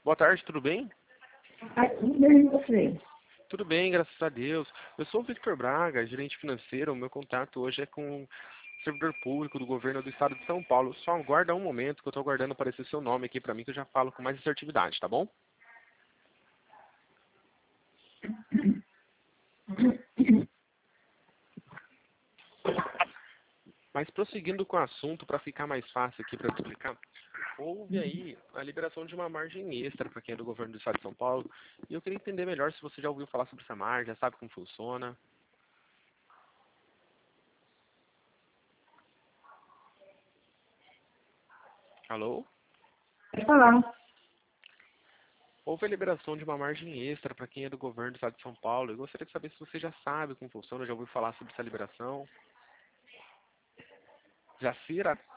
Boa tarde, tudo bem? Tudo bem, você? Tudo bem, graças a Deus. Eu sou o Victor Braga, gerente financeiro. O meu contato hoje é com o servidor público do governo do estado de São Paulo. Só aguarda um momento que eu estou aguardando aparecer seu nome aqui para mim, que eu já falo com mais assertividade, tá bom? Mas prosseguindo com o assunto, para ficar mais fácil aqui para eu explicar, houve aí a liberação de uma margem extra para quem é do governo do estado de São Paulo. E eu queria entender melhor se você já ouviu falar sobre essa margem, já sabe como funciona. Alô? Pode falar. Houve a liberação de uma margem extra para quem é do governo do estado de São Paulo. Eu gostaria de saber se você já sabe como funciona, já ouviu falar sobre essa liberação. Jacira?